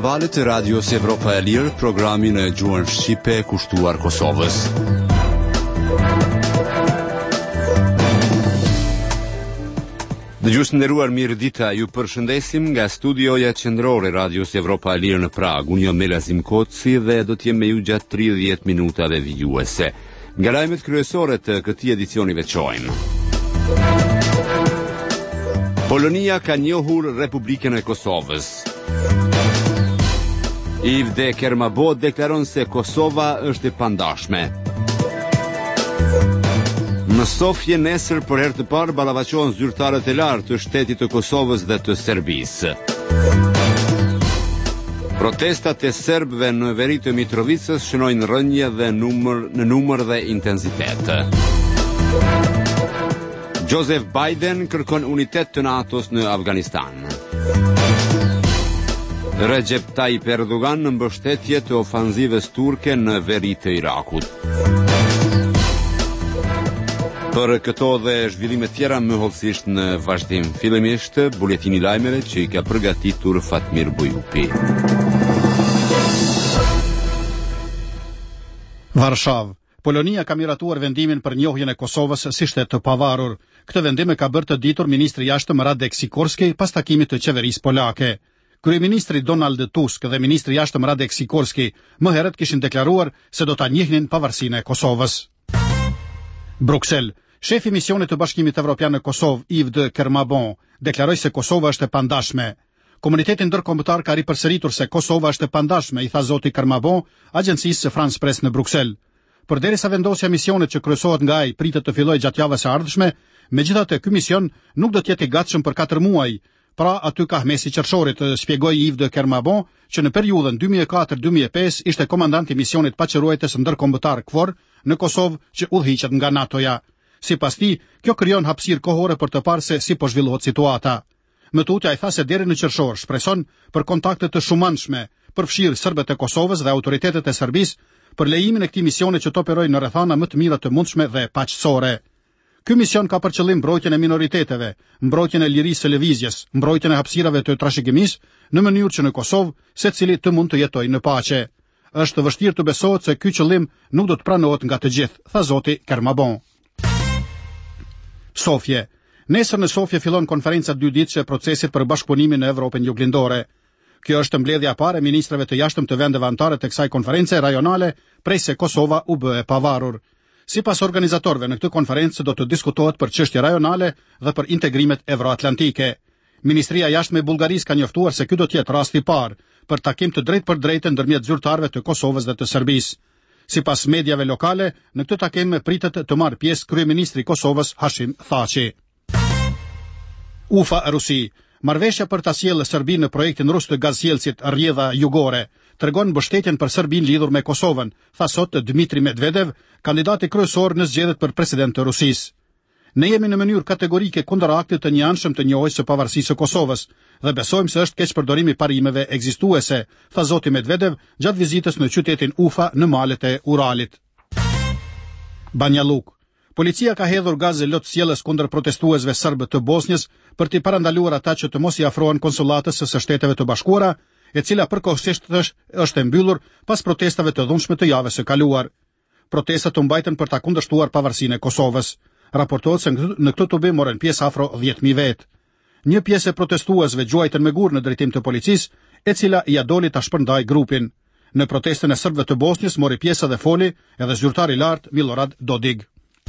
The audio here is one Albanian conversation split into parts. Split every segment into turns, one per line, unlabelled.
valët e Radios Evropa e Lirë, programin e gjuhën shqipe kushtuar Kosovës. Dëgjues të nderuar, mirëdita, ju përshëndesim nga studioja qendrore Radios Evropa e Lirë në Prag. Unë jam Melazim Koci dhe do të jem me ju gjatë 30 minutave vijuese. Nga lajmet kryesore të këtij edicioni veçojmë: Polonia ka njohur Republikën e Kosovës. Ivde Kermabo deklaron se Kosova është e pandashme. Në Sofje nesër për herë të parë ballafaqohen zyrtarët e lartë të shtetit të Kosovës dhe të Serbisë. Protestat e serbëve në veri të Mitrovicës shënojnë rënje dhe në numër dhe intensitet. Joseph Biden kërkon unitet të NATO-s në Afganistan. Recep Tayyip Erdogan në mbështetje të ofanzives turke në veri të Irakut. Për këto dhe zhvillimet tjera më hollësisht në vazhdim. Fillimisht buletini lajmeve që i ka përgatitur Fatmir Bujupi.
Varshavë. Polonia ka miratuar vendimin për njohjen e Kosovës si shtet të pavarur. Këtë vendim e ka bërë të ditur ministri i jashtëm Radek Sikorski pas takimit të qeverisë polake. Kryeministri Donald Tusk dhe ministri i jashtëm Radek Sikorski më herët kishin deklaruar se do ta njihnin pavarësinë e Kosovës. Bruksel. Shefi misionit të Bashkimit Evropian në Kosovë, Ivde Kermabo, deklaroi se Kosova është e pandashme. Komuniteti ndërkombëtar ka ripërsëritur se Kosova është e pandashme, i tha zoti Kermabo agjencisë së France Press në Bruksel. Përderisa vendosja e misionit që kryesohet nga ai pritet të fillojë gjatë javës së ardhshme, megjithatë ky mision nuk do të jetë i gatshëm për 4 muaj. Pra aty ka mesi qershorit, shpjegoi Ivde Kermabo, që në periudhën 2004-2005 ishte komandant i misionit paqëruajtës ndërkombëtar KFOR në Kosovë që udhëhiqet nga NATO-ja. Sipas tij, kjo krijon hapësirë kohore për të parë se si po zhvillohet situata. Më tutje ai tha se deri në qershor shpreson për kontakte të shumëanshme, përfshirë serbët e Kosovës dhe autoritetet e Serbisë për lejimin e këtij misioni që të operojë në rrethana më të mira të mundshme dhe paqësore. Ky mision ka për qëllim mbrojtjen e minoriteteve, mbrojtjen e lirisë së lëvizjes, mbrojtjen e hapësirave të trashëgimisë në mënyrë që në Kosovë secili të mund të jetojë në paqe. Është vështirë të besohet se ky qëllim nuk do të pranohet nga të gjithë, tha zoti Kermabo. Sofje. Nesër në Sofje fillon konferenca 2 ditësh e procesit për bashkëpunimin në Evropën Juglindore. Kjo është mbledhja e parë e ministrave të jashtëm të vendeve anëtare të kësaj konference rajonale prej se Kosova u bë e pavarur. Sipas organizatorëve, në këtë konferencë do të diskutohet për çështje rajonale dhe për integrimet evroatlantike. Ministria e jashtme e Bullgarisë ka njoftuar se ky do të jetë rasti i parë për takim të drejtë për drejtë ndërmjet zyrtarëve të Kosovës dhe të Serbisë. Sipas mediave lokale, në këtë takim pritet të marrë pjesë kryeministri i Kosovës Hashim Thaçi. Ufa Rusi. Marrëveshja për ta sjellë Serbinë në projektin rus të gazsjellësit Rrjedha Jugore tregon mbështetjen për Serbinë lidhur me Kosovën, tha sot Dmitri Medvedev, kandidati kryesor në zgjedhjet për president të Rusisë. Ne jemi në mënyrë kategorike kundër aktit të njëanshëm të njohjes së pavarësisë së Kosovës dhe besojmë se është keq përdorimi i parimeve ekzistuese, tha zoti Medvedev gjatë vizitës në qytetin Ufa në malet e Uralit. Banja Luka. Policia ka hedhur gazë lotësjellës kundër protestuesve serbë të Bosnjës për t'i parandaluar ata që të mos i afrohen konsulatës së Shteteve të Bashkuara, e cila përkohësisht është e mbyllur pas protestave të dhunshme të javës së kaluar. Protestat u mbajtën për ta kundërshtuar pavarësinë e Kosovës. Raportohet se në këtë tubim morën pjesë afro 10.000 vetë. Një pjesë e protestuesve gjuajtën me gur në drejtim të policisë, e cila ia doli ta shpërndaj grupin. Në protestën e serbëve të Bosnjës mori pjesë dhe foli edhe zyrtari i lartë Milorad Dodig.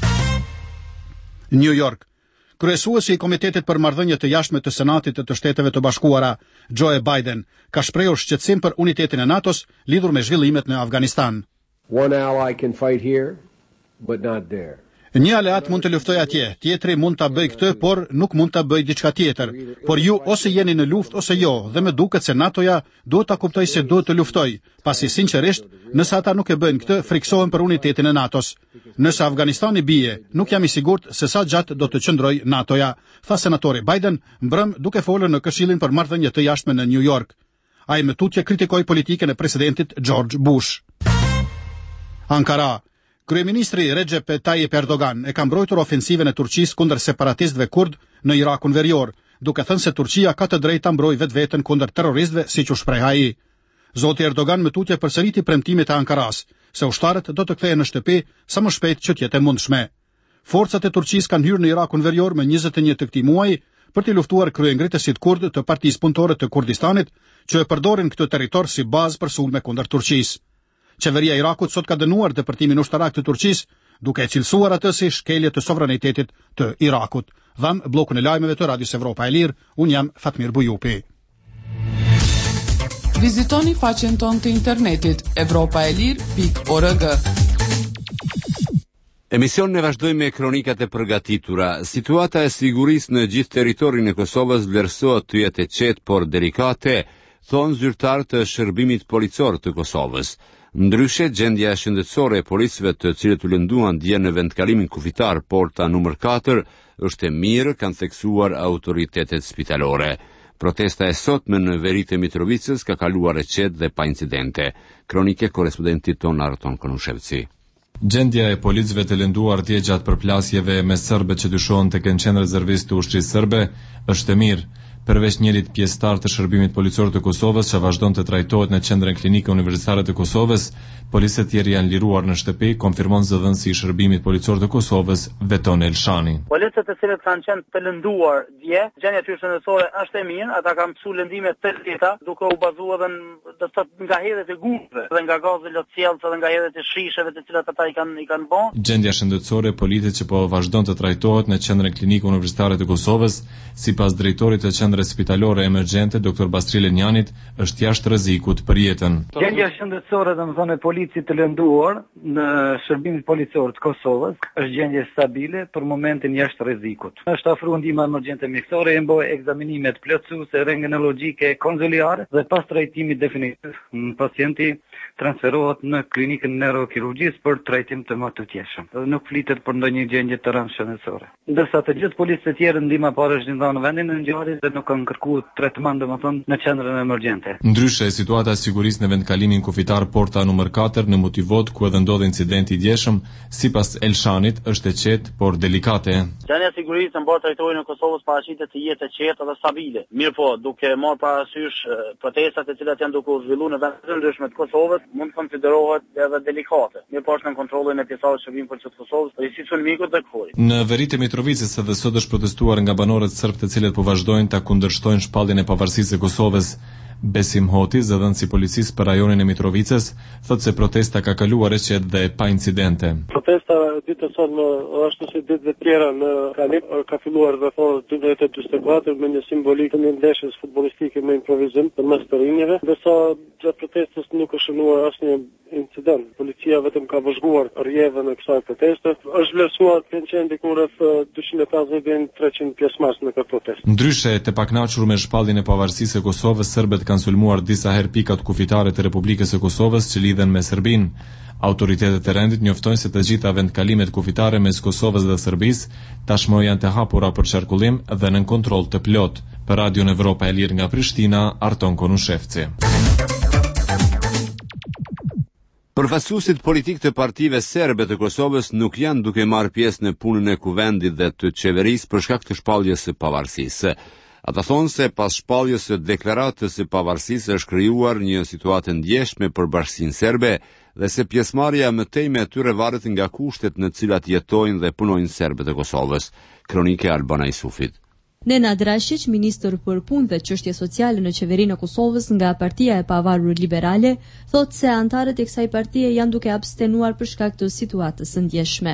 New York. Kryesuesi i Komitetit për Marrëdhënie të Jashtme të Senatit të Shteteve të Bashkuara, Joe Biden, ka shprehur shqetësim për unitetin e NATO-s lidhur me zhvillimet në Afganistan.
One ally can fight here, but not there.
Një aleat mund të luftojë atje, tjetri mund ta bëjë këtë, por nuk mund ta bëjë diçka tjetër. Por ju ose jeni në luftë ose jo, dhe më duket se NATO-ja duhet ta kuptojë se duhet të luftojë, pasi sinqerisht, nëse ata nuk e bëjnë këtë, friksohen për unitetin e NATO-s. Nëse Afganistani bie, nuk jam i sigurt se sa gjatë do të qëndrojë NATO-ja, tha senatori Biden mbrëm duke folur në Këshillin për Marrëdhënie të Jashtme në New York. Ai më tutje kritikoi politikën e presidentit George Bush. Ankara. Kryeministri Recep Tayyip Erdogan e ka mbrojtur ofensivën e Turqisë kundër separatistëve kurd në Irakun verior, duke thënë se Turqia ka të drejtë ta mbrojë vetveten kundër terroristëve, siç u shpreh ai. Zoti Erdogan me tutje përsëriti premtimet e Ankaras, se ushtarët do të kthehen në shtëpi sa më shpejt që t'jetë e mundshme. Forcat e Turqisë kanë hyrë në Irakun Verior me 21 të këtij muaji për të luftuar kryengritësit kurd të Partisë Punëtore të Kurdistanit, që e përdorin këtë territor si bazë për sulme kundër Turqisë. Qeveria e Irakut sot ka dënuar depërtimin ushtarak të Turqisë, duke e cilësuar atë si shkelje të sovranitetit të Irakut. Dham bllokun e lajmeve të Radios Evropa e Lirë, unë jam Fatmir Bujupi.
Vizitoni faqen tonë të internetit evropaelir.org.
Emisionin e vazhdojmë me kronikat e përgatitura. Situata e sigurisë në gjithë territorin e Kosovës vlerësohet të jetë e qetë por delikate, thonë zyrtarët të shërbimit policor të Kosovës. Ndryshe, gjendja shëndetësore e policëve të cilët u lënduan dje në vendkalimin kufitar porta numër 4 është e mirë, kanë theksuar autoritetet spitalore. Protesta e sotme në veri të Mitrovicës ka kaluar e qetë dhe pa incidente. Kronike korespondentit ton Arton Konushevci.
Gjendja e policëve të lënduar dje gjatë përplasjeve me serbët që dyshohen tek qendra rezervistë të ushtrisë serbe është e mirë. Përveç njërit pjesëtar të shërbimit policor të Kosovës që vazhdon të trajtohet në qendrën klinike universitare të Kosovës, policët tjerë janë liruar në shtëpi, konfirmon zëdhënësi i shërbimit policor të Kosovës, Veton Elshani.
Policët e cilët kanë qenë të lënduar dje, gjendja e tyre shëndetësore është e mirë, ata kanë mësuar lëndime të lehta, duke u bazuar edhe nga hedhjet e gurëve, dhe nga gazi lotësiellës, dhe nga hedhjet e shisheve të cilat ata i kanë bën.
Gjendja shëndetësore e policët që po vazhdon të trajtohet në qendrën klinike universitare të Kosovës, sipas drejtorit të qendrës spitalore emergjente Dr. Bastrile Njanit, është jashtë rrezikut për jetën.
Gjendja shëndetësore, domethënë e policit të lënduar në shërbimin policor të Kosovës është gjendje stabile për momentin jashtë rrezikut. Është ofruar ndihmë emergjente mjekësore, e mboj ekzaminimet plotësuese rentgenologjike konziliare dhe pas trajtimit definitiv pacienti transferohet në klinikën neurokirurgjisë për trajtim të mëtutjeshëm. Nuk flitet për ndonjë gjendje të rëndë shëndetësore. Ndërsa të gjithë policët e tjerë ndihma parë është dhënë në vendin e ngjarjes dhe nuk kanë kërkuar trajtim domethënë në qendrën emergjente.
Ndryshe, situata e sigurisë në vendkalimin kufitar porta numër 4 në Mutivot, ku edhe ndodhi incidenti i djeshëm, sipas Elshanit është e qetë por delikate.
Gjendja e sigurisë në bërë territorin e Kosovës paraqitet të jetë e qetë dhe stabile. Mirë po, duke marrë parasysh protestat e cilat janë duke u zhvilluar në vende të ndryshme të Kosovës, mund të konsiderohet edhe delikate. Mirë po është në kontrollin e pjesëtarëve të shërbimit policor të Kosovës, rrisi sulmikut dhe kfuri.
Në veri të Mitrovicës edhe sot është protestuar nga banorët serb të cilët po vazhdojnë ta kundërshtojnë shpalljen e pavarësisë së Kosovës. Besim Hoti, zëdhënësi policisë për rajonin e Mitrovicës, thotë se protesta ka kaluar e qetë dhe pa incidente.
Protesta ditë sot ashtu si ditëve tjera në Kalim ka filluar rreth orës 12:44 me një simbolik të ndeshjes futbollistike me improvizim përmes të rinjeve, ndërsa gjatë protestës nuk është shënuar asnjë incident. Policia vetëm ka vëzhguar rrjedhën e kësaj proteste. Është vlerësuar të qenë diku rreth 250 deri në 300 pjesëmarrës në këtë protestë.
Ndryshe, të pakënaqur me shpalljen e pavarësisë së Kosovës, serbët kanë sulmuar disa herë pikat kufitare të Republikës së Kosovës që lidhen me Serbinë. Autoritetet e rendit njoftojnë se të gjitha vendkalimet kufitare mes Kosovës dhe Serbisë tashmë janë të hapura për qarkullim dhe në kontroll të plot. Për Radion Evropa e Lirë nga Prishtina, Arton Konushevci.
Përfaqësuesit politik të partive serbe të Kosovës nuk janë duke marrë pjesë në punën e kuvendit dhe të qeverisë për shkak të shpalljes së pavarësisë. Ata thonë se pas shpalljes së deklaratës së pavarësisë është krijuar një situatë ndjeshme për bashkinë serbe dhe se pjesëmarrja më tej me atyre varet nga kushtet në të cilat jetojnë dhe punojnë serbët e Kosovës. Kronike Albana Isufit.
Nena Drashić, ministër për punë dhe çështje sociale në qeverinë e Kosovës nga Partia e Pavarur Liberale, thotë se antarët e kësaj partie janë duke abstenuar për shkak të situatës së ndjeshme.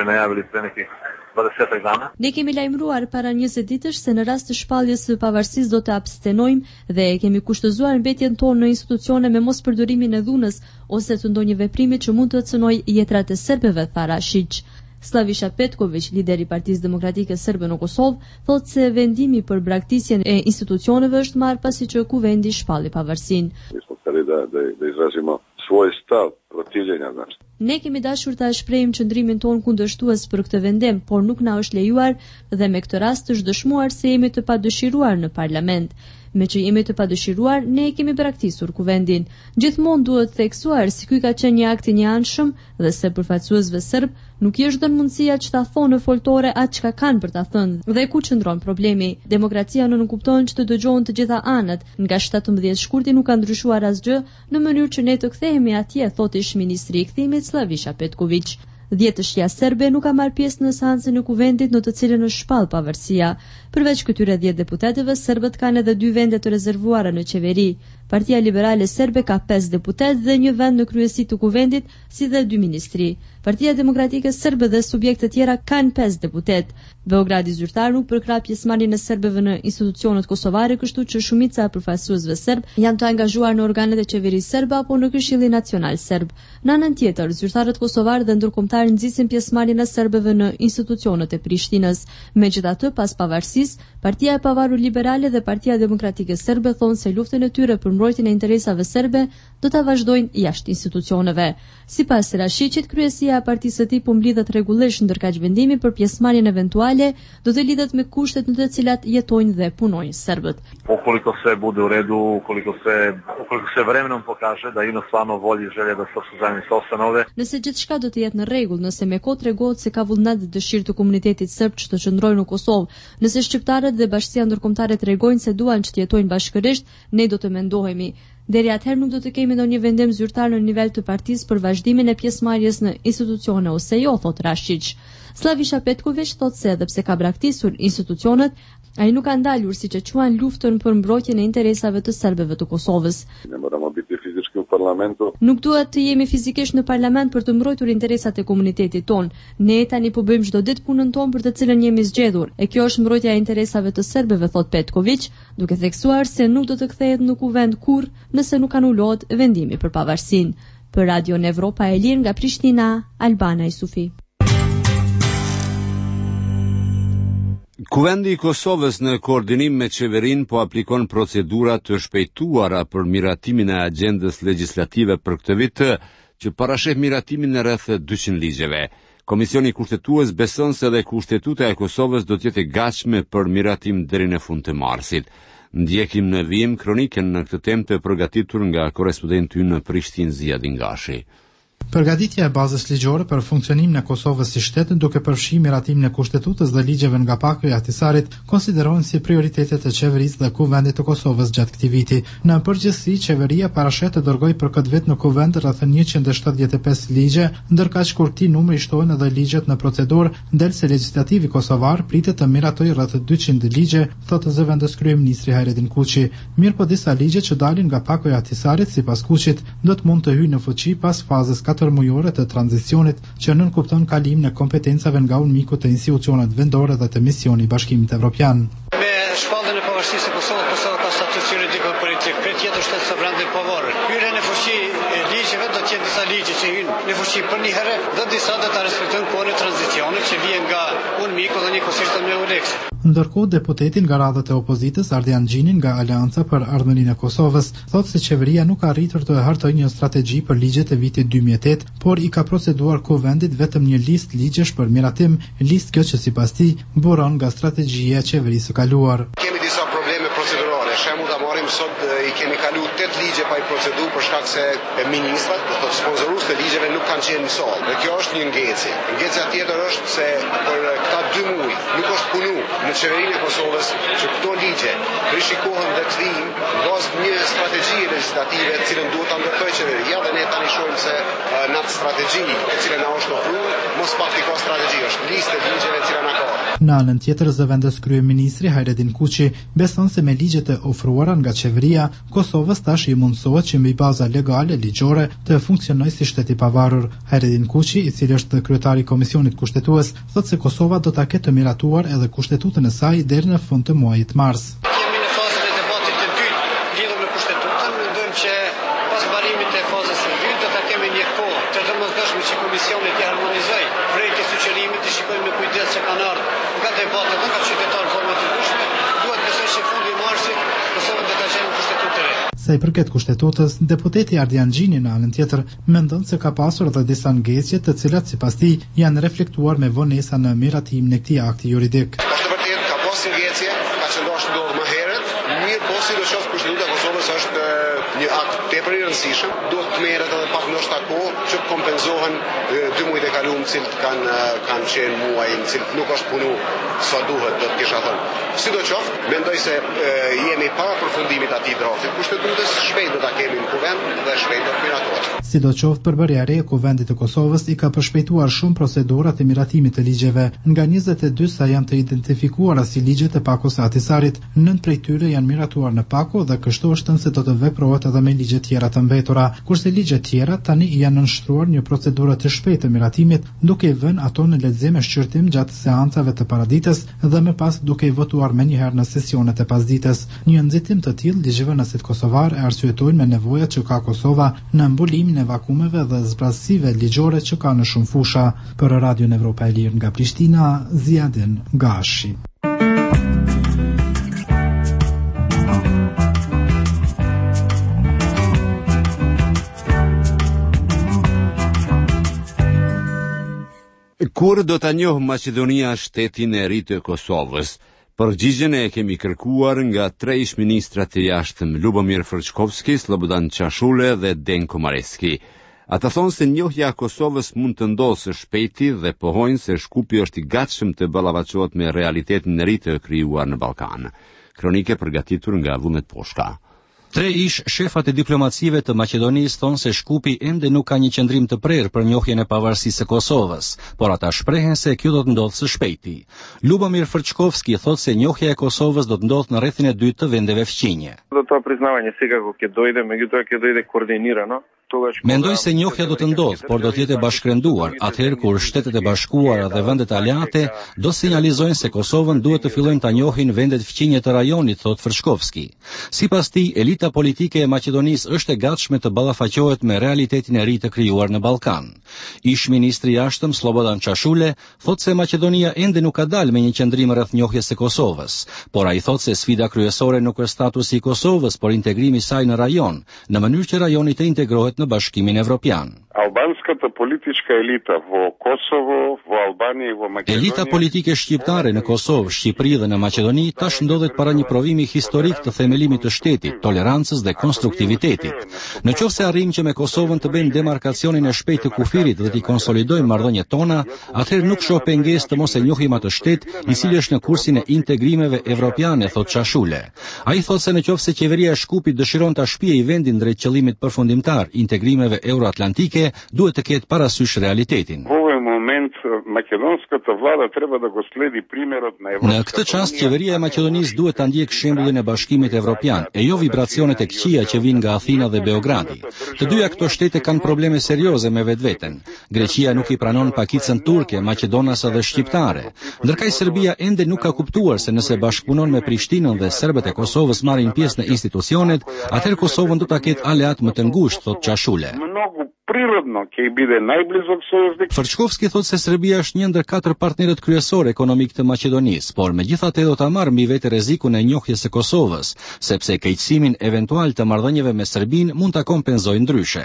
Ne kemi lajmëruar para 20 ditësh se në rast të shpalljes së pavarësisë do të abstenojmë dhe kemi kushtëzuar mbetjen tonë në institucione me mos përdorimin e dhunës ose të ndonjë veprimi që mund të cënojë jetrat e serbëve, tha Rashić. Slavisha Petković, lideri i Partisë Demokratike Serbe në Kosovë, thotë se vendimi për braktisjen e institucioneve është marrë pasi që kuvendi shpalli pavarësinë. Ne kemi dashur ta shprehim qëndrimin ton kundërshtues për këtë vendim, por nuk na është lejuar dhe me këtë rast është dëshmuar se jemi të padëshiruar në parlament. Me që jemi të padëshiruar, ne e kemi braktisur kuvendin. Gjithmonë duhet theksuar si ky ka qenë një akt i njanshëm dhe se përfaqësuesve serb nuk i është dhënë mundësia që ta thonë në foltore atë çka kanë për ta thënë dhe ku qëndron problemi. Demokracia nuk kupton që të dëgjohen të gjitha anët. Nga 17 shkurti nuk ka ndryshuar asgjë në mënyrë që ne të kthehemi atje, thotë ish ministri i kthimit Slavisha Petković. 10 shtja serbe nuk ka marrë pjesë në seancën e kuvendit në të cilën është shpall pavarësia. Përveç këtyre 10 deputetëve, serbët kanë edhe 2 vende të rezervuara në qeveri. Partia Liberale Serbe ka 5 deputet dhe 1 vend në kryesi të kuvendit, si dhe 2 ministri. Partia Demokratike Serbe dhe subjekte tjera kanë 5 deputet. Beogradi zyrtar nuk përkrah pjesëmarrjen e serbëve në institucionet kosovare, kështu që shumica e përfaqësuesve serb janë të angazhuar në organet e qeverisë serbe apo në Këshillin Nacional Serb. Në anën tjetër, zyrtarët kosovar dhe ndërkombëtar nxisin pjesëmarrjen e serbëve në institucionet e Prishtinës. Megjithatë, pas pavarësisë, Partia e Pavarur Liberale dhe Partia Demokratike Serbe thonë se luftën e tyre për mbrojtjen e interesave serbe do ta vazhdojnë jashtë institucioneve. Sipas Rashiqit, kryesia e partisë së tij po mblidhet rregullisht, ndërkaq vendimi për pjesëmarrjen eventuale do të lidhet me kushtet në të cilat jetojnë dhe punojnë serbët.
Ukoliko sve bude u redu, ukoliko se vremenom pokaže da ima stvarno volje i želje da saslušaju zajednicu ostanove.
Nëse gjithçka do të jetë në rregull, nëse me kohë tregohet se ka vullnet dhe dëshirë të komunitetit serb që të qëndrojnë në Kosovë, nëse shqiptarët dhe bashkia ndërkombëtare tregojnë se duan që të jetojnë bashkërisht, ne do të mendohemi. Deri atëherë nuk do të kemi ndonjë vendim zyrtar në nivel të partisë për vazhdimin e pjesëmarrjes në institucione ose jo, thot Rashiq. Slavisha Petković thotë se edhe pse ka braktisur institucionet, ai nuk ka ndalur siç e quajnë luftën për mbrojtjen e interesave të serbëve të Kosovës. Nuk duhet të jemi fizikisht në parlament për të mbrojtur interesat e komunitetit ton. Ne tani po bëjmë çdo ditë punën tonë për të cilën jemi zgjedhur. E kjo është mbrojtja e interesave të serbëve, thot Petković, duke theksuar se nuk do të kthehet në kuvend kurrë nëse nuk anulohet vendimi për pavarësinë. Për Radio Evropa e Lirë nga Prishtina, Albana Isufi.
Kuvendi i Kosovës në koordinim me qeverin po aplikon procedura të shpejtuara për miratimin e agjendës legislative për këtë vit, që parashef miratimin e rreth 200 ligjeve. Komisioni kushtetues beson se dhe kushtetuta e Kosovës do të jetë e gatshme për miratim deri në fund të marsit. Ndjekim në vijim kronikën në këtë temë të përgatitur nga korrespondenti ynë në Prishtinë, Ziad Ingashi.
Përgatitja e bazës ligjore për funksionimin e Kosovës si shtet, duke përfshirë miratimin e kushtetues dhe ligjeve nga Paku i Ahtisarit, konsiderohen si prioritetet e qeverisë dhe kuvendit të Kosovës gjatë këtij viti. Në përgjithësi, qeveria parashet të dërgojë për këtë vit në kuvend rreth 175 ligje, ndërkaq kur këtij numri shtohen edhe ligjet në procedurë, ndelse legislativi kosovar pritet të miratojë rreth 200 ligje, thotë zëvendës kryeministri Hayredin Kuçi. Mirë po disa ligje që dalin nga Paku i Ahtisarit, sipas Kuçit, do të mund të hyjnë në fuqi pas fazës 4 mujore të tranzicionit që nënkupton kalimin e kompetencave nga UNMIK të institucionet vendore dhe të misioni i Bashkimit Evropian.
Me shpalljen e pavarësisë së Kosovës, Kosova ka status juridik dhe politik, për të jetë shtet sovran dhe pavarur. Hyrja në fuqi e ligjeve do të jetë disa ligje që hyjnë në fuqi për një herë, dhe disa do ta respektojnë kohën e tranzicionit që vjen nga UNMIK dhe njëkohësisht me ULEX.
Ndërkohë, deputeti nga radhët e opozitës Ardian Gjinin nga Aleanca për Ardhmërinë e Kosovës thotë se qeveria nuk ka arritur të hartojë një strategji për ligjet e vitit 2008, por i ka proceduar kuvendit vetëm një listë ligjesh për miratim, listë kjo që sipas tij buron nga strategjia e qeverisë së kaluar.
Kemi disa probleme procedurale. Shembull, ta marrim sot i kemi kalu 8 ligje pa i proceduar për shkak se ministrat, do të sponsorues të ligjeve nuk kanë qenë në sallë. Dhe kjo është një ngecje. Ngecja tjetër është se për këta 2 muaj nuk është punu në qeverinë e Kosovës që këto ligje rishikohen dhe të vijnë bazë një strategji legislative të cilën duhet ta ndërtojë qeveria dhe ne tani shohim se në atë strategji e cila na është ofruar mos pati ka strategji, është listë e ligjeve të cilat na ka.
Në anën tjetër, zëvendës kryeministri Hayredin Kuçi beson se me ligjet e ofruara nga qeveria, Kosovës tash i mundsohet që mbi baza legale ligjore të funksionojë si shtet i pavarur. Hayredin Kuçi, i cili është kryetari i Komisionit Kushtetues, thotë se Kosova do ta ketë miratuar edhe kushtetutën e saj deri në fund të muajit mars.
Kemi në fazën e debatit të dytë lidhur me kushtetutën, mendojmë që pas mbarimit të fazës së dytë do ta kemi një kohë të domosdoshme që komisioni të harmonizojë vërejtje sugjerimit, të shikojmë me kujdes që kanë ardhur nga debatet dhe nga qytetarë forma të ndryshme. Duhet besoj që fundi i marsit Kosova do ta gjejë kushtetutë të re.
Sa i përket kushtetutës, deputeti Ardian Gjini në anën tjetër mendon se ka pasur edhe disa ngecje të cilat sipas tij janë reflektuar me vonesa në miratimin e këtij akti juridik.
Është vërtet ka pasur ngecje, ka qenë ndodhur më herët, mirë po sidoqoftë kompenzohen 2 muajt e kaluar cilët kanë qenë muaj në cilët nuk është punu sa duhet, do të kisha thënë. Sidoqoftë, mendoj se jemi para përfundimit atij draftit kushtetutës, shpejt do ta kemi në kuvend dhe shpejt do të miratohet.
Sidoqoftë, përbërja e re e Kuvendit të Kosovës i ka përshpejtuar shumë procedurat e miratimit të ligjeve. Nga 22 sa janë të identifikuara si ligjet e Pakos së Ahtisarit, 9 prej tyre janë miratuar në Pako dhe kështoshtën se do të veprohet edhe me ligje tjera të mbetura, kurse ligjet tjera tani janë nënshtruar një procedurë të shpejtë të miratimit, duke i vënë ato në lexim e shqyrtim gjatë seancave të paraditës dhe më pas duke i votuar më njëherë në sesionet e pasdites. Një nxitim të tillë ligjvënësit kosovar e arsyetojnë me nevojat që ka Kosova në mbulimin e vakumeve dhe zbrazësive ligjore që ka në shumë fusha. Për Radion Evropa e Lirë nga Prishtina, Ziadin Gashi.
Kur do ta njohë Maqedonia shtetin e ri të Kosovës? Përgjigjen e kemi kërkuar nga 3 ish-ministrat të jashtëm, Lubomir Frçkovski, Slobodan Çashule dhe Denko Mareski. Ata thonë se njohja e Kosovës mund të ndodhë së shpejti dhe pohojnë se Shkupi është i gatshëm të ballafaqohet me realitetin e ri të krijuar në Ballkan. Kronike përgatitur nga Vullnet Poshka.
3 ish shefat e diplomacive të Maqedonisë thonë se Shkupi ende nuk ka një qendrim të prerë për njohjen e pavarësisë së Kosovës, por ata shprehen se kjo do të ndodhë së shpejti. Lubomir Frçkovski thotë se njohja e Kosovës do të ndodhë në rrethin e dytë të vendeve fqinje. Mendoj se njohja do të ndodhë, por do të jetë e bashkërenduar, atëherë kur Shtetet e Bashkuara dhe vendet aleate do sinjalizojnë se Kosovën duhet të fillojnë ta njohin vendet fqinje të rajonit, thotë Frçkovski. Sipas tij, elita politike e Maqedonisë është e gatshme të ballafaqohet me realitetin e ri të krijuar në Ballkan. Ish-ministri i jashtëm Slobodan Çashule thotë se Maqedonia ende nuk ka dalë me një qendrim rreth njohjes së Kosovës, por ai thotë se sfida kryesore nuk është statusi i Kosovës, por integrimi i saj në rajon, në mënyrë që rajoni të integrohet në Bashkimin Evropian. Elita politike shqiptare në Kosovë, Shqipëri dhe në Maqedoni tash ndodhet para një provimi historik të themelimit të shtetit, tolerancës dhe konstruktivitetit. Në qoftë se arrijmë që me Kosovën të bëjmë demarkacionin e shpejtë të kufirit dhe të konsolidojmë marrëdhëniet tona, atëherë nuk shoh pengesë të mos e njohim atë shtet i cili është në kursin e integrimeve evropiane, thotë Çashule. Ai thotë se në qoftë se qeveria e Shkupit dëshiron ta shpijë vendin drejt qëllimit përfundimtar, integrimeve euroatlantike, duhet të ketë parasysh realitetin. Në këtë çast, qeveria e Maqedonisë duhet ta ndjekë shembullin e Bashkimit Evropian, e jo vibracionet e këqija që vijnë nga Athina dhe Beogradi. Të dyja këto shtete kanë probleme serioze me vetveten. Greqia nuk i pranon pakicën turke, maqedonase dhe shqiptare. Ndërkaq Serbia ende nuk ka kuptuar se nëse bashkëpunon me Prishtinën dhe serbët e Kosovës marrin pjesë në institucionet, atëherë Kosovën do ta ketë aleat më të ngushtë, thotë Çashule. Frçkovski thotë se Serbia është një ndër 4 partnerët kryesor ekonomik të Maqedonisë, por megjithatë do ta marrë mbi vetë rrezikun e njohjes së Kosovës, sepse keqësimin eventual të marrëdhënieve me Serbinë mund ta kompenzojë ndryshe.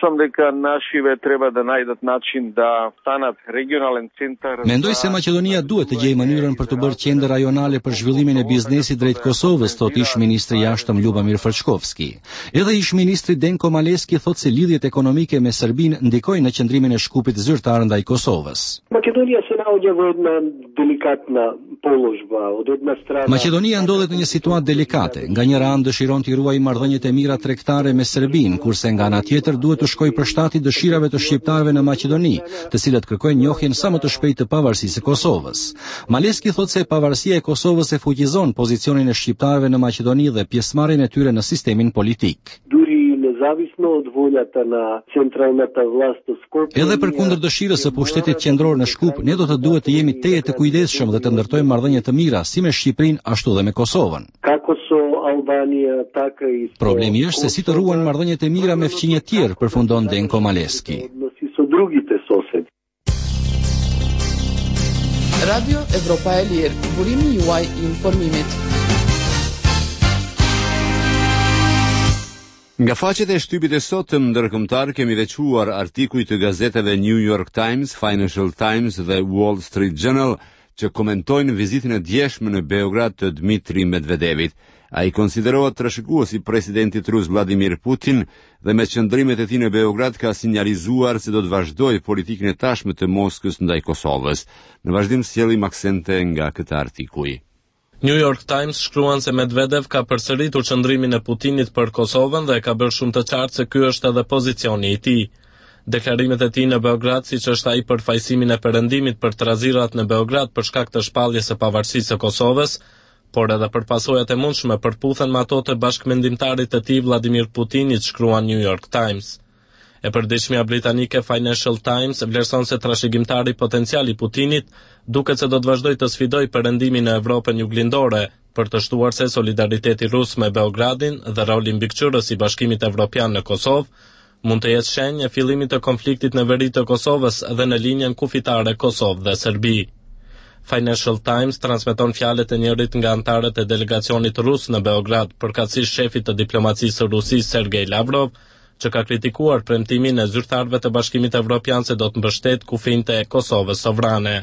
Mendoj se Maqedonia duhet të gjejë mënyrën për të bërë qendër rajonale për zhvillimin e biznesit drejt Kosovës, thotë ish-ministri i jashtëm Lubomir Frçkovski. Edhe ish-ministri Denko Mareski thotë se lidhjet ekonomike me Serbinë ndikojnë në qëndrimin e Shkupit zyrtar ndaj Kosovës. Maqedonia ndodhet në një situatë delikate. Nga njëra anë dëshiron të ruajë marrëdhëniet e mira tregtare me Serbinë, kurse nga ana tjetër duhet të shkojë përshtatit dëshirave të shqiptarëve në Maqedoni, të cilët kërkojnë njohjen sa më të shpejtë të pavarësisë së Kosovës. Maleski thotë se pavarësia e Kosovës e fuqizon pozicionin e shqiptarëve në Maqedoni dhe pjesëmarrjen e tyre në sistemin politik. Edhe përkundër dëshirës së pushtetit qendror në Shkup, ne do të duhet të jemi teje të kujdesshëm dhe të ndërtojmë marrëdhënie të mira si me Shqipërinë ashtu dhe me Kosovën. Problemi është se si të ruajnë marrëdhëniet e mira me fqinje të tjerë, përfundon Denko Mareski.
Radio Evropa e Lirë, burimi juaj i informimit.
Nga faqet e shtypit e sotëm ndërkombëtar kemi veçuar artikuj të gazetave New York Times, Financial Times dhe Wall Street Journal që komentojnë vizitën e djeshme në Beograd të Dmitri Medvedevit. A i konsiderohet trashëgues i presidentit rus Vladimir Putin dhe me qëndrimet e tij në Beograd ka sinjalizuar se do të vazhdojë politikën e tashme të Moskës ndaj Kosovës. Në vazhdim sjellim aksente nga këtë artikuj.
New York Times shkruan se Medvedev ka përsëritur qëndrimin e Putinit për Kosovën dhe ka bërë shumë të qartë se ky është edhe pozicioni i tij. Deklarimet e tij në Beograd, siç është ai për fajsimin e perëndimit për trazirat në Beograd për shkak të shpalljes së pavarësisë së Kosovës, por edhe për pasojat e mundshme përputhen me ato të bashkëmendimtarit të tij Vladimir Putinit, shkruan New York Times. E përditshmja britanike Financial Times vlerëson se trashëgimtari potencial i Putinit duket se do të vazhdojë të sfidojë perëndimin në Evropën juglindore për të shtuar se solidariteti rus me Beogradin dhe roli mbikëqyrës i Bashkimit Evropian në Kosovë mund të jetë shenjë e fillimit të konfliktit në veri të Kosovës dhe në linjën kufitare Kosovë dhe Serbi. Financial Times transmeton fjalët e njërit nga anëtarët e delegacionit rus në Beograd, përkatësisht shefit të diplomacisë së Rusisë Sergej Lavrov, që ka kritikuar premtimin e zyrtarëve të Bashkimit Evropian se do të mbështet kufijtë e Kosovës sovrane.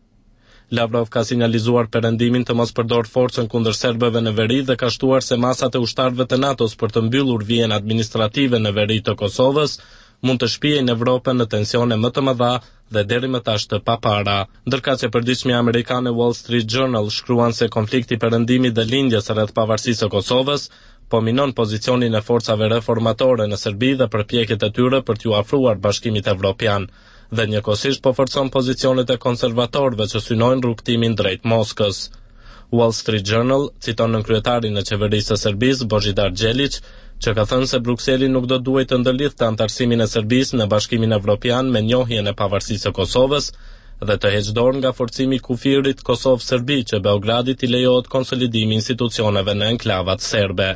Lavrov ka sinjalizuar perëndimin të mos përdor forcën kundër serbëve në veri dhe ka shtuar se masat e ushtarëve të NATO-s për të mbyllur vijën administrative në veri të Kosovës mund të shpijejnë Evropën në tensione më të mëdha dhe deri më tash të papara. Ndërkaq që përditshmja amerikane Wall Street Journal shkruan se konflikti i perëndimit dhe lindjes rreth pavarësisë së Kosovës po minon pozicionin e forcave reformatore në Serbi dhe përpjekjet e tyre për t'u afruar Bashkimit Evropian, dhe njëkohësisht po forcon pozicionet e konservatorëve që synojnë rrugtimin drejt Moskës. Wall Street Journal citon nën kryetarin e qeverisë së Serbisë Božidar Đelić, që ka thënë se Brukseli nuk do duhet të ndërlidhte antarësimin e Serbisë në Bashkimin Evropian me njohjen e pavarësisë së Kosovës dhe të heqë dorë nga forcimi i kufirit Kosovë-Serbi që Beogradit i lejohet konsolidimi i institucioneve në enklavat serbe.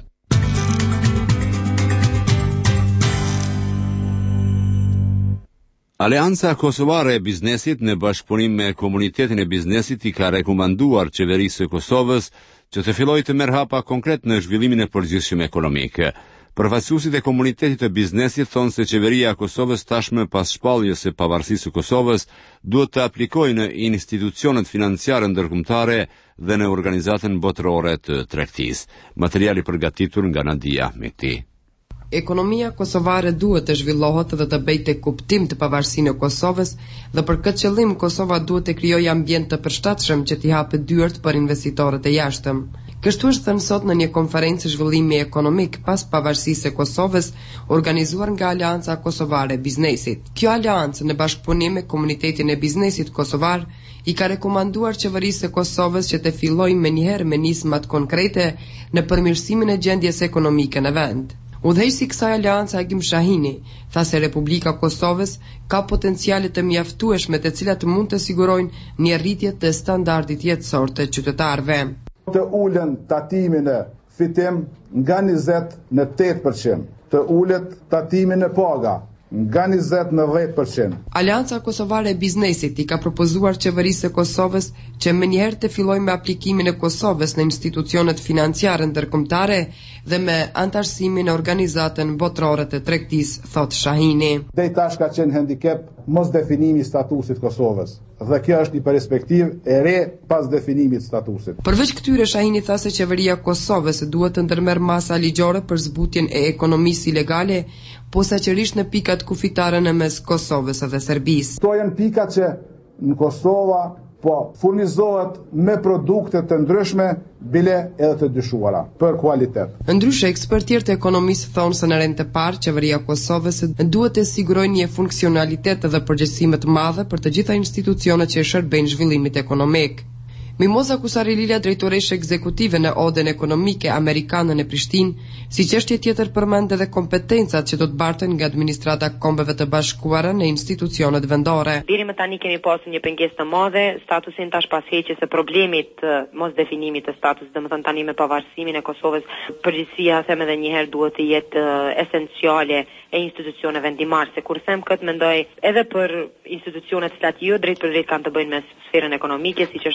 Aleanca Kosovare e Biznesit në bashkëpunim me komunitetin e biznesit i ka rekomanduar qeverisë së Kosovës që të fillojë të merr hapa konkret në zhvillimin e përgjithshëm ekonomik. Përfaqësuesit e komunitetit të biznesit thonë se qeveria e Kosovës tashmë pas shpalljes së pavarësisë së Kosovës duhet të aplikojë në institucionet financiare ndërkombëtare dhe në organizatën botërore të tregtisë. Materiali përgatitur nga Nadia Mehti.
Ekonomia kosovare duhet të zhvillohet dhe të bëjë kuptim të pavarësinë e Kosovës dhe për këtë qëllim Kosova duhet të krijojë ambient të përshtatshëm që t'i hapë dyert për investitorët e jashtëm. Kështu është thënë sot në një konferencë zhvillimi ekonomik pas pavarësisë së Kosovës organizuar nga Aleanca Kosovare e Biznesit. Kjo aleancë në bashkëpunim me komunitetin e biznesit kosovar i ka rekomanduar qeverisë së Kosovës që të fillojë menjëherë me nismat konkrete në përmirësimin e gjendjes ekonomike në vend. Udhëheqësi i kësaj aleance Agim Shahini tha se Republika Kosovës ka potenciale të mjaftueshme të cilat mund të sigurojnë një rritje të standardit jetësor të qytetarëve.
Të ulën tatimin e fitim nga 20 në 8%, të ulët tatimin e paga nga 20 në 10%.
Aleanca Kosovare e Biznesit i ka propozuar qeverisë së Kosovës që menjëherë të fillojë me aplikimin e Kosovës në institucionet financiare ndërkombëtare dhe me antarësimin e organizatën botërore të tregtisë, thot Shahini.
Deri tash ka qenë handicap mos definimi i statusit Kosovës. Dhe kjo është një perspektivë e re pas definimit statusit.
Përveç këtyre, Shahini tha se qeveria Kosovës duhet të ndërmerr masa ligjore për zbutjen e ekonomisë ilegale, posaçërisht në pikat kufitare në mes Kosovës dhe Serbisë.
Kto janë pikat që në Kosova po furnizohet me produkte të ndryshme, bile edhe të dyshuara, për kualitet.
Ndryshe, ekspertët e ekonomisë thonë se në rend të parë, qeveria e Kosovës duhet të sigurojë një funksionalitet dhe përgjegjësi më të madhe për të gjitha institucionet që shërbejnë zhvillimit ekonomik. Mimoza Kusarililia, drejtoreshe ekzekutive në Odën Ekonomike Amerikane në Prishtinë, si çështje tjetër përmend edhe kompetencat që do të barten nga administrata e Kombeve të Bashkuara në institucionet vendore.
Deri më tani kemi pasur një pengesë të madhe, statusin tash pas heqjes së problemit mos definimit të statusit, domethënë tani me pavarësimin e Kosovës, përgjegjësia them edhe një herë duhet të jetë esenciale e institucioneve ndihmarëse. Kur them këtë mendoj edhe për institucionet që jo drejt për drejt kanë të bëjnë me sferën ekonomike, siç është sundimi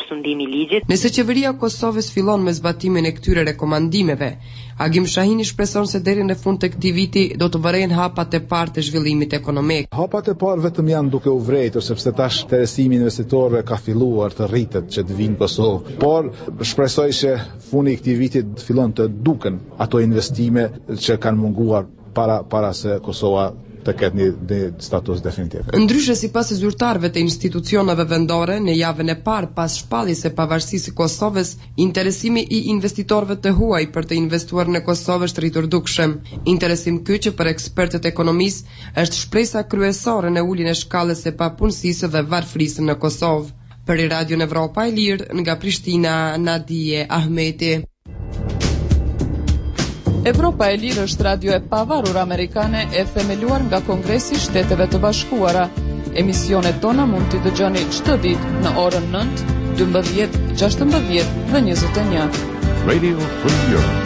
ligjit.
Nëse qeveria e Kosovës fillon me zbatimin e këtyre rekomandimeve, Agim Shahini shpreson se deri në fund të këtij viti do të vërejnë hapat e parë të zhvillimit ekonomik.
Hapat e parë vetëm janë duke u vrejtur, sepse tash interesimi investitorëve ka filluar të rritet që të vinë në Kosovë. Por shpresoj që funi i këtij viti të fillon të duken ato investime që kanë munguar para se Kosova të ketë një status definitiv.
Ndryshe sipas zyrtarëve të institucioneve vendore, në javën e parë pas shpalljes së pavarësisë së Kosovës, interesimi i investitorëve të huaj për të investuar në Kosovë është rritur dukshëm. Interesim ky që për ekspertët e ekonomisë është shpresa kryesore në uljen e shkallës së papunësisë dhe varfërisë në Kosovë. Për Radio Evropa e Lirë, nga Prishtina, Nadije Ahmeti.
Evropa e Lirë është radio e pavarur amerikane e themeluar nga Kongresi i Shteteve të Bashkuara. Emisionet tona mund t'i dëgjoni çdo ditë në orën 9, 12, 16 dhe 21.
Radio Free Europe.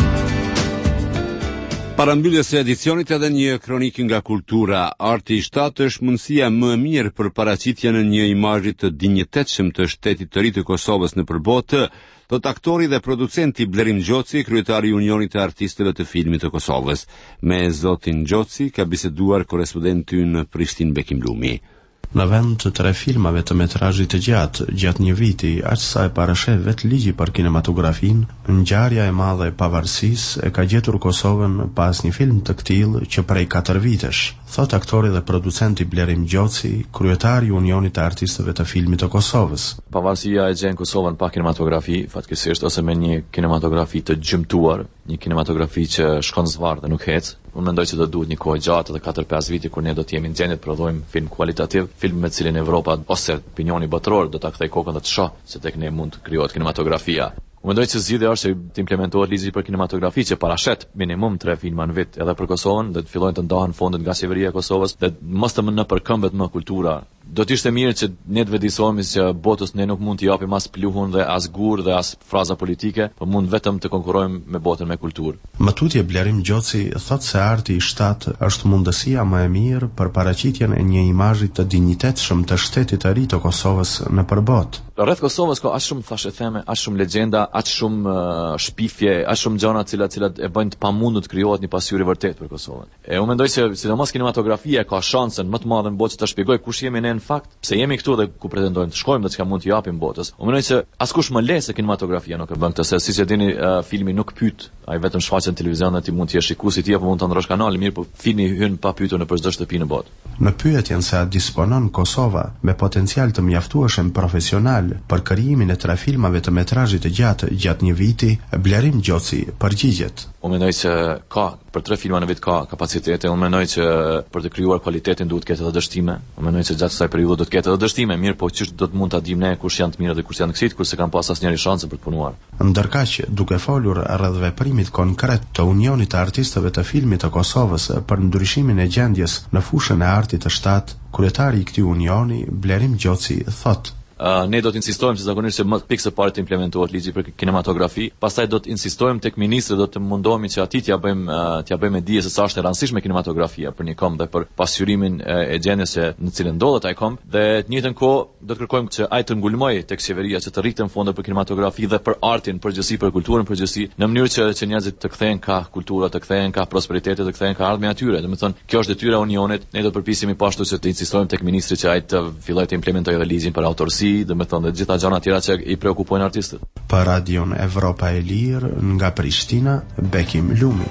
Para mbylljes së edicionit edhe një kronik nga kultura. Arti i shtatë është mundësia më e mirë për paraqitjen e një imazhi të dinjitetshëm të shtetit të ri të Kosovës në përbotë, thot aktori dhe producenti Blerim Gjoci, kryetari i Unionit të Artistëve të Filmit të Kosovës. Me zotin Gjoci ka biseduar korrespondenti në Prishtinë Bekim Lumi.
Në vend të 3 filmave të metrazhit të gjatë një viti, aq sa e parashef vetë ligji për kinematografin, ngjarja e madhe e pavarësisë e ka gjetur Kosovën pas një film të tillë që prej 4 vitesh, thot aktori dhe producenti Blerim Gjoci, kryetari i Unionit të Artistëve të Filmit të Kosovës.
Pavarësia e gjen Kosovën pa kinematografi, fatkeqësisht, ose me një kinematografi të gjymtuar, një kinematografi që shkon zvarr dhe nuk hec. Unë mendoj se do duhet një kohë gjatë, edhe 4-5 vite kur ne do të jemi në gjendje të prodhojmë film kualitativ, film me cilin Evropa ose opinioni botëror do ta kthej kokën dhe të shoh se tek ne mund të krijohet kinematografia. Unë mendoj se zgjidhja është të implementohet ligji për kinematografi që parashet minimum 3 filma në vit edhe për Kosovën, dhe të fillojnë të ndahen fondet nga qeveria e Kosovës, dhe mos të më në përkëmbet më kultura. Do të ishte mirë që ne të vëdësohemi se botës ne nuk mund t'i japim as pluhun dhe as gur dhe as fraza politike, por mund vetëm të konkurrojmë me botën me kulturë.
Më tutje Blerim Gjoci thot se arti i shtatë është mundësia më e mirë për paraqitjen e një imazhi të dinjitetshëm të shtetit të ri të Kosovës në përbot.
Rreth Kosovës ka aq shumë thashë theme, aq shumë legjenda, aq shumë shpifje, aq shumë gjëra të cilat e bëjnë të pamundur të krijohet një pasqyrë vërtet për Kosovën. E unë mendoj se sidomos kinematografia ka shansen më të madhe në botë të shpjegoj kush jemi ne në fakt, pse jemi këtu dhe ku pretendojmë të shkojmë dhe çka mund t'i japim botës. Unë mendoj se askush më le se kinematografia nuk e bën këtë, se siç e dini, filmi nuk pyet, ai vetëm shfaqet në televizion dhe ti mund të jesh shikues i tij apo mund të ndrosh kanalin, mirë, por filmi hyn pa pyetur në çdo shtëpi në botë.
Në pyetjen se a disponon Kosova me potencial të mjaftueshëm profesional për krijimin e 3 filmave të metrazhit të gjatë një viti, Blerim Gjoci përgjigjet.
Unë mendoj se ka për 3 filma në vit ka kapacitete. Unë mendoj që për të krijuar kualitetin duhet të ketë edhe dështime. Unë mendoj se gjatë kësaj periudhe do të ketë edhe dështime, mirë, po çish do të mund ta dimë ne kush janë të mirë dhe kush janë të këqijt, kurse kanë pas asnjëri shanse për të punuar.
Ndërkaq, duke folur rreth veprimit konkret të Unionit të Artistëve të Filmit të Kosovës për ndryshimin e gjendjes në fushën e artit të shtatë, kryetari i këtij unioni, Blerim Gjoci, thotë:
ne do të insistojmë se zakonisht se më pikë së pari të implementohet ligji për kinematografi, pastaj do të insistojmë tek ministri, do të mundohemi që atij t'ia bëjmë dije se sa është e rëndësishme kinematografia për një komb dhe për pasqyrimin e gjendjes në cilën ndodhet ai komb, dhe të njëjtën kohë do të kërkojmë që ai të ngulmojë tek qeveria që të rriten fonde për kinematografi dhe për artin përgjithësi, për kulturën përgjithësi, në mënyrë që njerëzit të kthehen ka kultura, të kthehen ka prosperiteti, të kthehen ka ardhmja e tyre. Domethënë, kjo është detyra e Unionit. Ne do të përpiqemi pashtu që të insistojmë tek ministri që ai të fillojë të implementojë edhe ligjin për autorsi, dhe me thonë dhe gjitha gjëra tjera që i preokupojnë artistët.
Për Radion Evropa e Lirë, nga Prishtina, Bekim Lumi.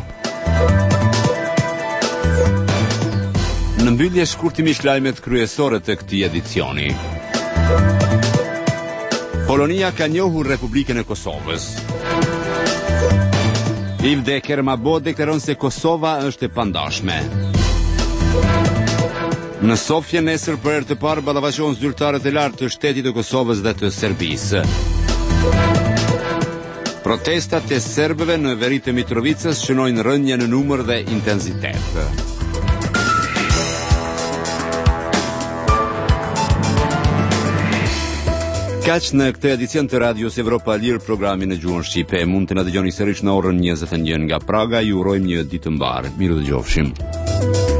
Në mbyllje shkurtimisht lajmet kryesore të këtij edicioni. Polonia ka njohur Republikën e Kosovës. Ivde Kermabo deklaron se Kosova është e pandashme. Në Sofje nesër për herë të parë ballafaqohen zyrtarët e lartë të shtetit të Kosovës dhe të Serbisë. Protestat e serbëve në veri të Mitrovicës shënojnë rënje në numër dhe intensitet. Kaq në këtë edicion të Radios Evropa Lirë, programin në gjuhën shqipe. Mund të na dëgjoni sërish në orën 21 nga Praga. Ju urojmë një ditë të mbarë. Miru dëgjofshim.